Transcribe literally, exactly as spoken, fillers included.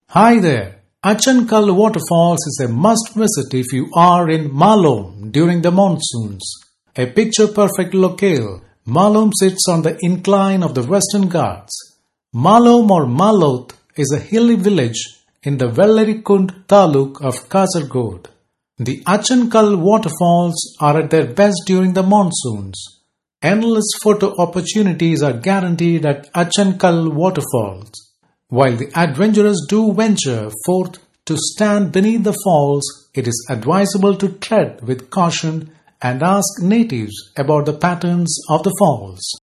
Hi there! Achankal Waterfalls is a must-visit if you are in Malom during the monsoons. A picture-perfect locale, Malom sits on the incline of the Western Ghats. Malom or Maloth is a hilly village in the Vellarikund taluk of Kasaragod. The Achankal Waterfalls are at their best during the monsoons. Endless photo opportunities are guaranteed at Achankal Waterfalls. While the adventurous do venture forth to stand beneath the falls, it is advisable to tread with caution and ask natives about the patterns of the falls.